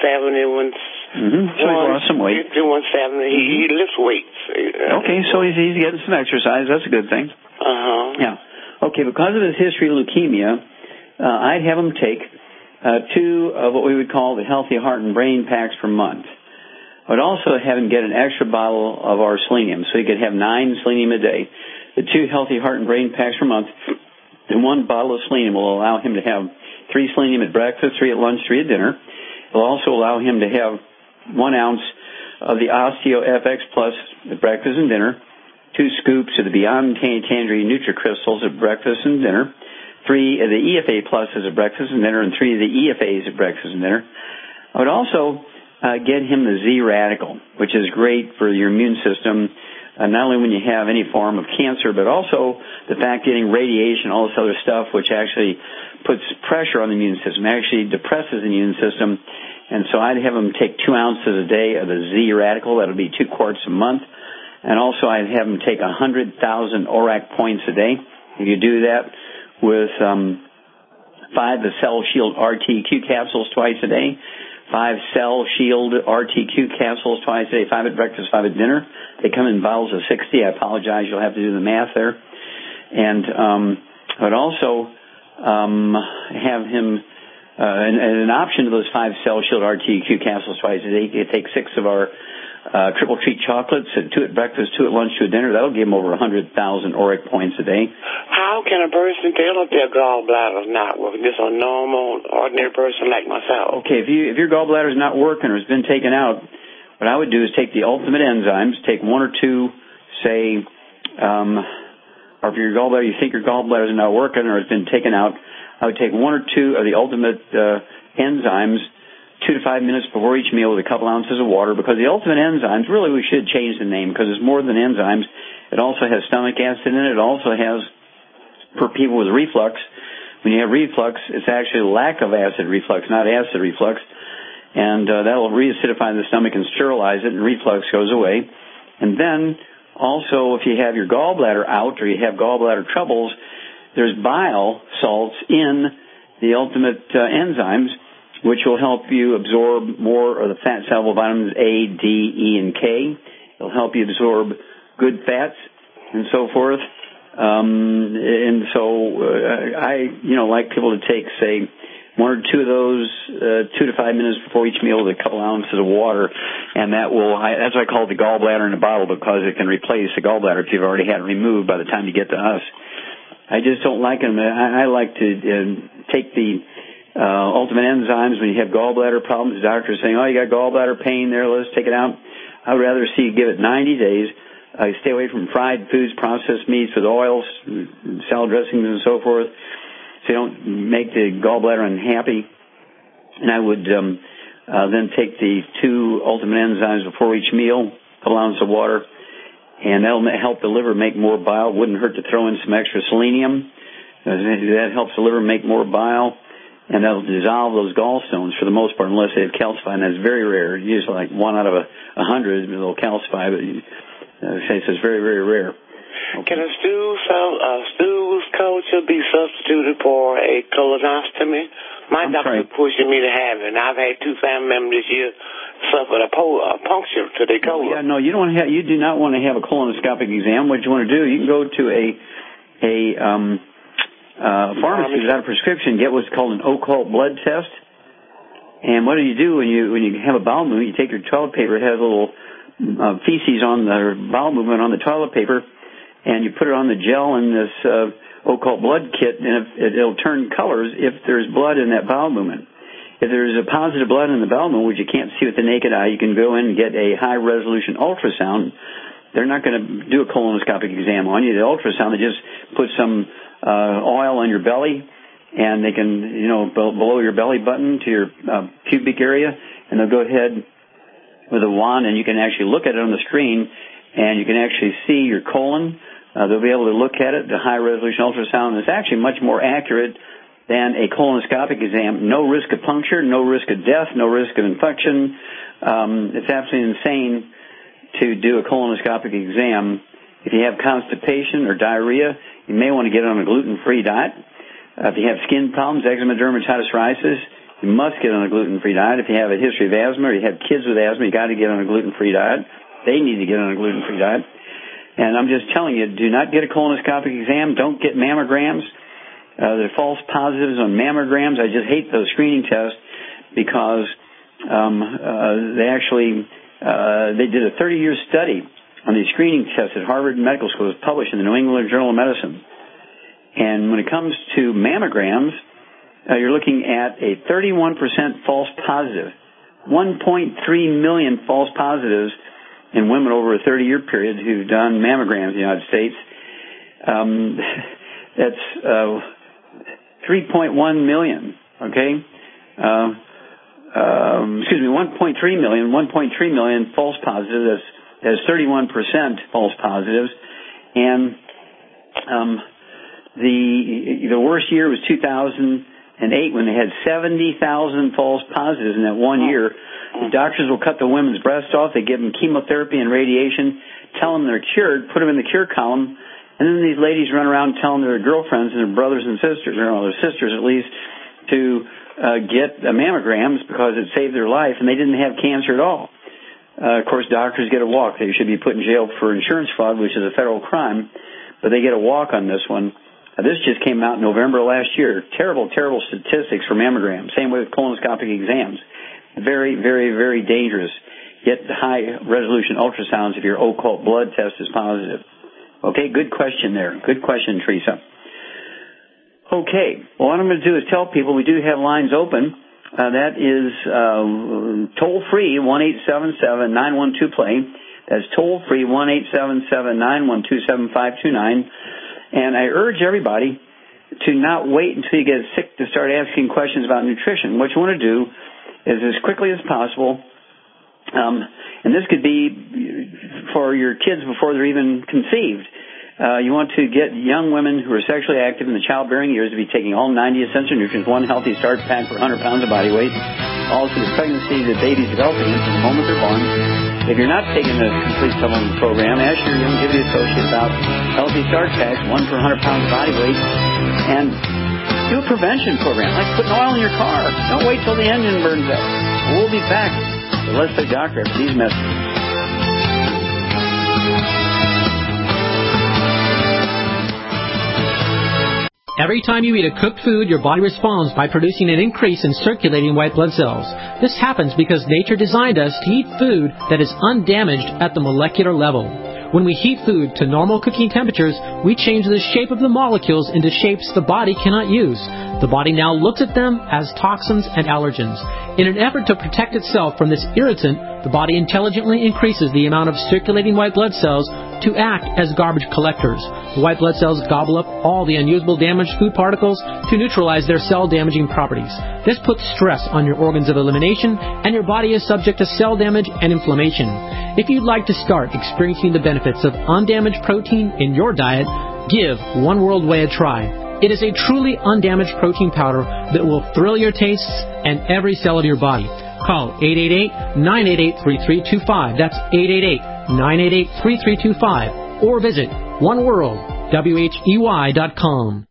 So he's lost some weight. 170. He lifts weights. Okay, so he's getting some exercise. That's a good thing. Yeah. Okay, because of his history of leukemia, I'd have him take 2 of what we would call the Healthy Heart and Brain packs per month. I would also have him get an extra bottle of our selenium, so he could have 9 selenium a day. The 2 Healthy Heart and Brain packs per month and 1 bottle of selenium will allow him to have 3 selenium at breakfast, 3 at lunch, 3 at dinner. It will also allow him to have 1 ounce of the Osteo FX Plus at breakfast and dinner, 2 scoops of the Beyond Tangerine NutriCrystals at breakfast and dinner, 3 of the EFA Pluses at breakfast and dinner, and 3 of the EFAs at breakfast and dinner. I would also get him the Z-Radical, which is great for your immune system, not only when you have any form of cancer, but also the fact getting radiation, all this other stuff, which actually puts pressure on the immune system, actually depresses the immune system. And so I'd have him take 2 ounces a day of the Z-Radical. That would be 2 quarts a month. And also I'd have him take 100,000 ORAC points a day. If you do that with 5 the Cell Shield RTQ capsules twice a day, 5 Cell Shield RTQ capsules twice a day, 5 at breakfast, 5 at dinner. They come in bottles of 60. I apologize. You'll have to do the math there. And I would also have him, an option to those 5 Cell Shield RTQ capsules twice a day. You take 6 of our triple treat chocolates, 2 at breakfast, 2 at lunch, 2 at dinner. That'll give them over 100,000 ORAC points a day. How can a person tell if their gallbladder's not working? Just a normal, ordinary person like myself. Okay, if your gallbladder's not working or has been taken out, what I would do is take the ultimate enzymes, take 1 or 2, say, or if your gallbladder, you think your gallbladder's not working or has been taken out, I would take 1 or 2 of the ultimate enzymes 2 to 5 minutes before each meal with a couple ounces of water, because the ultimate enzymes, really we should change the name because it's more than enzymes. It also has stomach acid in it. It also has, for people with reflux, when you have reflux, it's actually lack of acid reflux, not acid reflux. And that will reacidify the stomach and sterilize it, and reflux goes away. And then also if you have your gallbladder out or you have gallbladder troubles, there's bile salts in the Ultimate Enzymes, which will help you absorb more of the fat-soluble vitamins A, D, E, and K. It'll help you absorb good fats and so forth. And so I like people to take, say, one or two of those 2 to 5 minutes before each meal with a couple ounces of water, and that's what I call it the gallbladder in a bottle, because it can replace the gallbladder if you've already had it removed by the time you get to us. I just don't like them. I like to take the Ultimate Enzymes when you have gallbladder problems. The doctor's saying, you got gallbladder pain there, let's take it out. I would rather see you give it 90 days. Stay away from fried foods, processed meats with oils, salad dressings, and so forth, so you don't make the gallbladder unhappy. And I would then take the 2 Ultimate Enzymes before each meal, a couple ounces of water, and that'll help the liver make more bile. Wouldn't hurt to throw in some extra selenium. That helps the liver make more bile, and that'll dissolve those gallstones for the most part, unless they've calcified, and that's very rare. Usually like 1 out of 100 will calcify, but it's very, very rare. Okay. Can a stools culture be substituted for a colonoscopy? My doctor pushing me to have it, and I've had 2 family members this year suffered a puncture to their colon. Yeah, no, you do not want to have a colonoscopic exam. What you want to do, you can go to a pharmacy without a prescription, get what's called an occult blood test. And what do you do when you have a bowel movement? You take your toilet paper, it has a little feces on the bowel movement on the toilet paper, and you put it on the gel in this occult blood kit, and it'll turn colors if there's blood in that bowel movement. If there's a positive blood in the bowel movement, which you can't see with the naked eye, you can go in and get a high-resolution ultrasound. They're not going to do a colonoscopic exam on you. The ultrasound, they just put some oil on your belly, and they can, below your belly button to your pubic area, and they'll go ahead with a wand, and you can actually look at it on the screen, and you can actually see your colon. They'll be able to look at it, the high-resolution ultrasound. It's actually much more accurate than a colonoscopic exam. No risk of puncture, no risk of death, no risk of infection. It's absolutely insane to do a colonoscopic exam. If you have constipation or diarrhea, you may want to get on a gluten-free diet. If you have skin problems, eczema, dermatitis, psoriasis, you must get on a gluten-free diet. If you have a history of asthma or you have kids with asthma, you got to get on a gluten-free diet. They need to get on a gluten-free diet. And I'm just telling you, do not get a colonoscopic exam. Don't get mammograms. The false positives on mammograms, I just hate those screening tests because they did a 30-year study on these screening tests at Harvard Medical School. It was published in the New England Journal of Medicine. And when it comes to mammograms, you're looking at a 31% false positive, 1.3 million false positives in women over a 30-year period who've done mammograms in the United States. That's 3.1 million, okay? 1.3 million. 1.3 million false positives. That's 31% false positives. And the worst year was 2008 when they had 70,000 false positives in that 1 year. The doctors will cut the women's breasts off. They give them chemotherapy and radiation, tell them they're cured, put them in the cure column, and then these ladies run around telling their girlfriends and their brothers and sisters, or their sisters at least, to get mammograms because it saved their life, and they didn't have cancer at all. Of course, doctors get a walk. They should be put in jail for insurance fraud, which is a federal crime, but they get a walk on this one. This just came out in November of last year. Terrible, terrible statistics for mammograms. Same way with colonoscopic exams. Very, very, very dangerous. Get high-resolution ultrasounds if your occult blood test is positive. Okay, good question there. Good question, Teresa. Okay, well, what I'm going to do is tell people we do have lines open. That is toll-free, 1-877-912-PLAY. That's toll-free, 1-877-912-7529. And I urge everybody to not wait until you get sick to start asking questions about nutrition. What you want to do is as quickly as possible, and this could be for your kids before they're even conceived. You want to get young women who are sexually active in the childbearing years to be taking all 90 essential nutrients, one healthy starch pack per 100 pounds of body weight. Also, the pregnancy the baby's developing from the moment they're born. If you're not taking the complete supplement program, ask your youngevity associate about healthy starch packs, one per 100 pounds of body weight. And Do a prevention program, like putting oil in your car. Don't wait till the engine burns out. We'll be back. Let's Play Doctor after these messages. Every time you eat a cooked food, your body responds by producing an increase in circulating white blood cells. This happens because nature designed us to eat food that is undamaged at the molecular level. When we heat food to normal cooking temperatures, we change the shape of the molecules into shapes the body cannot use. The body now looks at them as toxins and allergens. In an effort to protect itself from this irritant, the body intelligently increases the amount of circulating white blood cells to act as garbage collectors. The white blood cells gobble up all the unusable damaged food particles to neutralize their cell-damaging properties. This puts stress on your organs of elimination, and your body is subject to cell damage and inflammation. If you'd like to start experiencing the benefits of undamaged protein in your diet, give One World Whey a try. It is a truly undamaged protein powder that will thrill your tastes and every cell of your body. Call 888-988-3325. That's 888-988-3325. Or visit oneworldwhey.com.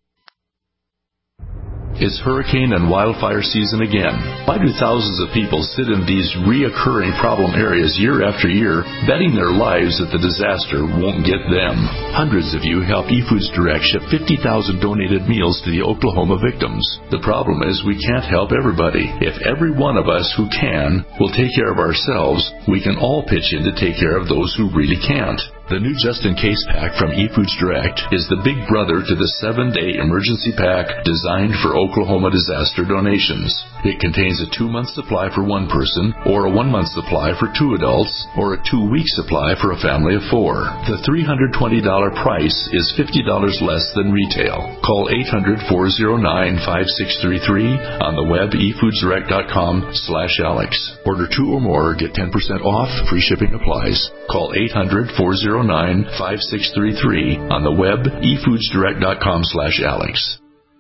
It's hurricane and wildfire season again. Why do thousands of people sit in these reoccurring problem areas year after year, betting their lives that the disaster won't get them? Hundreds of you help eFoods Direct ship 50,000 donated meals to the Oklahoma victims. The problem is we can't help everybody. If every one of us who can will take care of ourselves, we can all pitch in to take care of those who really can't. The new just-in-case pack from eFoods Direct is the big brother to the 7-day emergency pack designed for Oklahoma disaster donations. It contains a 2-month supply for one person, or a 1-month supply for 2 adults, or a 2-week supply for a family of 4. The $320 price is $50 less than retail. Call 800-409-5633 on the web efoodsdirect.com/Alex. Order 2 or more, get 10% off, free shipping applies. Call 800-409-5633 on the web efoodsdirect.com/Alex.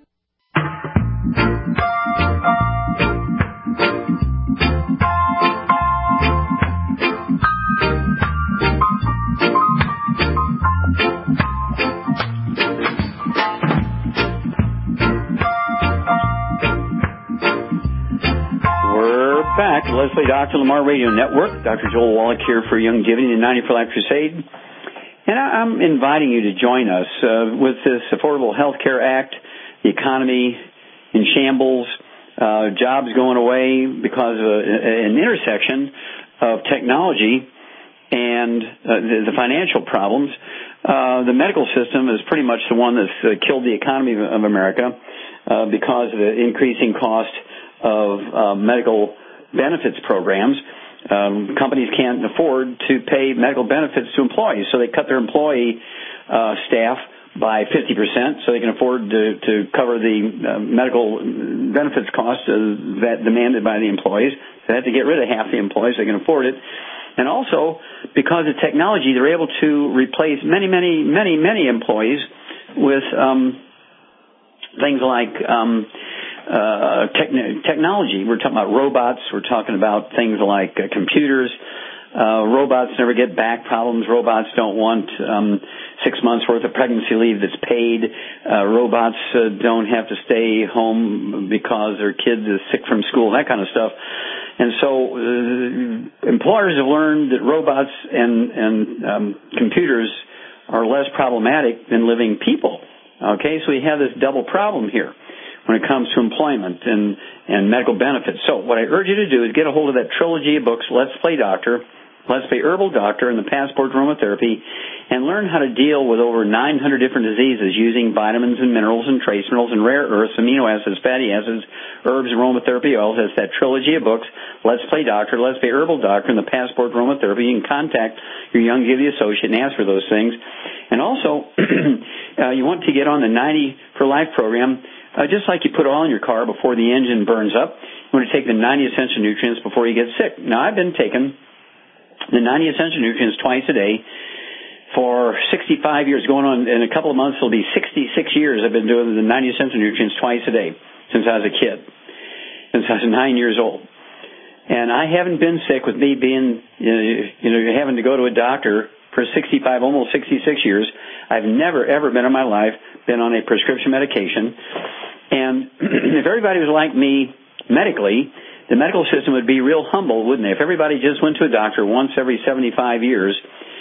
Back, Leslie Dr. Lamar Radio Network. Dr. Joel Wallach here for Young Giving and 90 for Life Crusade. And I'm inviting you to join us with this Affordable Health Care Act, the economy in shambles, jobs going away because of an intersection of technology and the financial problems. The medical system is pretty much the one that's killed the economy of America because of the increasing cost of medical benefits programs. Companies can't afford to pay medical benefits to employees, so they cut their employee staff by 50% so they can afford to cover the medical benefits costs that demanded by the employees. So they have to get rid of half the employees so they can afford it. And also, because of technology, they're able to replace many employees with things like technology. We're talking about robots. We're talking about things like computers. Robots never get back problems. Robots don't want 6 months worth of pregnancy leave that's paid. Robots don't have to stay home because their kid is sick from school, that kind of stuff. And so employers have learned that robots and computers are less problematic than living people. Okay, so we have this double problem here when it comes to employment and medical benefits. So what I urge you to do is get a hold of that trilogy of books, Let's Play Doctor, Let's Play Herbal Doctor, and the Passport to Aromatherapy, and learn how to deal with over 900 different diseases using vitamins and minerals and trace minerals and rare earths, amino acids, fatty acids, herbs, aromatherapy oils. That's that trilogy of books, Let's Play Doctor, Let's Play Herbal Doctor, and the Passport to Aromatherapy. You can contact your Young Giving associate and ask for those things. And also, you want to get on the 90 for Life program. Just like you put oil in your car before the engine burns up, you want to take the 90 essential nutrients before you get sick. Now, I've been taking the 90 essential nutrients twice a day for 65 years. Going on in a couple of months, it'll be 66 years I've been doing the 90 essential nutrients twice a day since I was a kid, since I was 9 years old. And I haven't been sick with me being, having to go to a doctor for 65, almost 66 years. I've never, ever been in my life been on a prescription medication. And if everybody was like me medically, the medical system would be real humble, wouldn't it? If everybody just went to a doctor once every 75 years,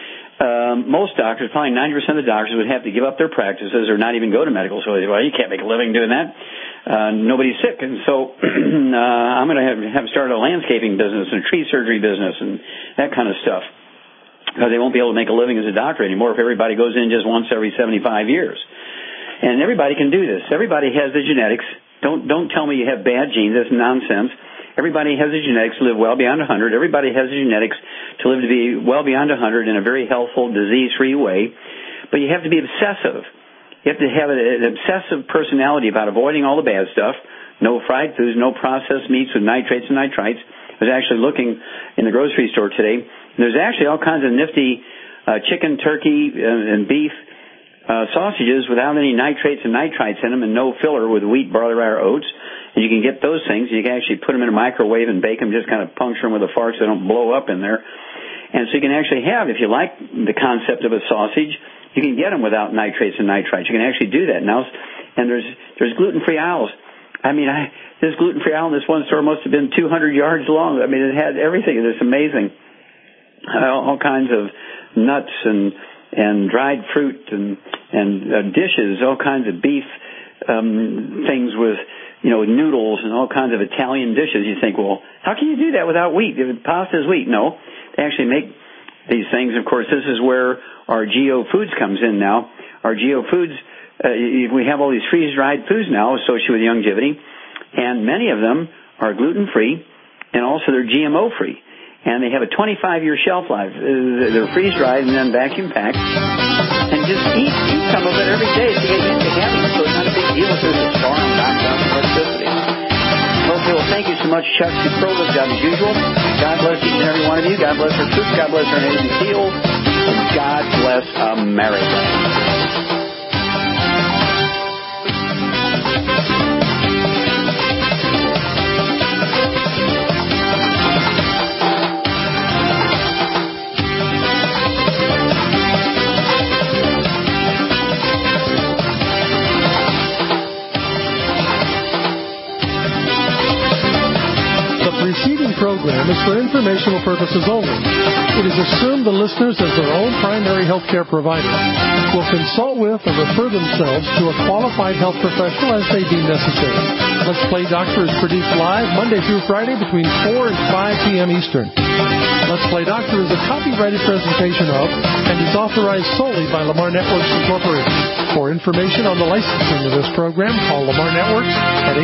most doctors, probably 90% of the doctors, would have to give up their practices or not even go to medical school. Well, you can't make a living doing that. Nobody's sick. And so I'm going to have started a landscaping business and a tree surgery business and that kind of stuff, because they won't be able to make a living as a doctor anymore if everybody goes in just once every 75 years. And everybody can do this. Everybody has the genetics. Don't tell me you have bad genes. That's nonsense. Everybody has the genetics to live well beyond 100. Everybody has the genetics to live to be well beyond 100 in a very healthful, disease-free way. But you have to be obsessive. You have to have an obsessive personality about avoiding all the bad stuff. No fried foods, no processed meats with nitrates and nitrites. I was actually looking in the grocery store today. And there's actually all kinds of nifty chicken, turkey, and beef sausages without any nitrates and nitrites in them and no filler with wheat, barley, rye, or oats. And you can get those things. You can actually put them in a microwave and bake them, just kind of puncture them with a fork so they don't blow up in there. And so you can actually have, if you like the concept of a sausage, you can get them without nitrates and nitrites. You can actually do that now. And there's gluten-free aisles. I mean, this gluten-free aisle in this one store must have been 200 yards long. I mean, it had everything. It's amazing. All kinds of nuts and dried fruit and dishes, all kinds of beef things with, noodles and all kinds of Italian dishes. You think, well, how can you do that without wheat? Pasta is wheat. No, they actually make these things. Of course, this is where our Geo Foods comes in now. Our Geo Foods, we have all these freeze-dried foods now associated with longevity, and many of them are gluten-free, and also they're GMO-free. And they have a 25-year shelf life. They're freeze-dried and then vacuum-packed. And just eat some of it every day to get used to having it. So it's not a big deal if there's a storm and knocks out the electricity. Okay, well, thank you so much, Chuck Superlative, job as usual. God bless each and every one of you. God bless our troops. God bless our Navy SEALs. And God bless America. Program is for informational purposes only. It is assumed the listeners, as their own primary health care provider, will consult with or refer themselves to a qualified health professional as they deem necessary. Let's Play Doctor is produced live Monday through Friday between 4 and 5 p.m. Eastern. Let's Play Doctor is a copyrighted presentation of and is authorized solely by Lamar Networks Incorporated. For information on the licensing of this program, call Lamar Networks at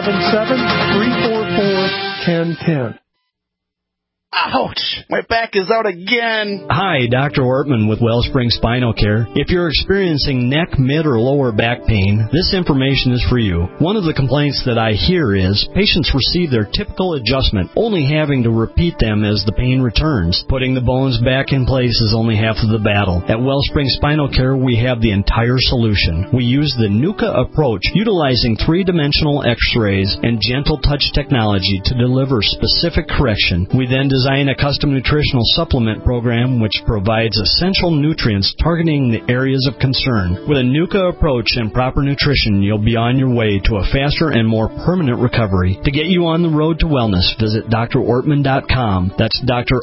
877-344-1010. Ouch! My back is out again. Hi, Dr. Ortman with Wellspring Spinal Care. If you're experiencing neck, mid, or lower back pain, this information is for you. One of the complaints that I hear is patients receive their typical adjustment, only having to repeat them as the pain returns. Putting the bones back in place is only half of the battle. At Wellspring Spinal Care, we have the entire solution. We use the NUCA approach, utilizing three-dimensional x-rays and gentle touch technology to deliver specific correction. We then design a custom nutritional supplement program which provides essential nutrients targeting the areas of concern. With a NUCA approach and proper nutrition, you'll be on your way to a faster and more permanent recovery. To get you on the road to wellness, visit drortman.com. That's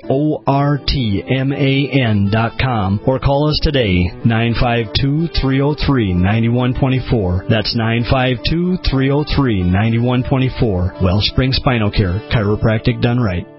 drortman.com, or call us today, 952-303-9124. That's 952-303-9124. Wellspring Spinal Care, chiropractic done right.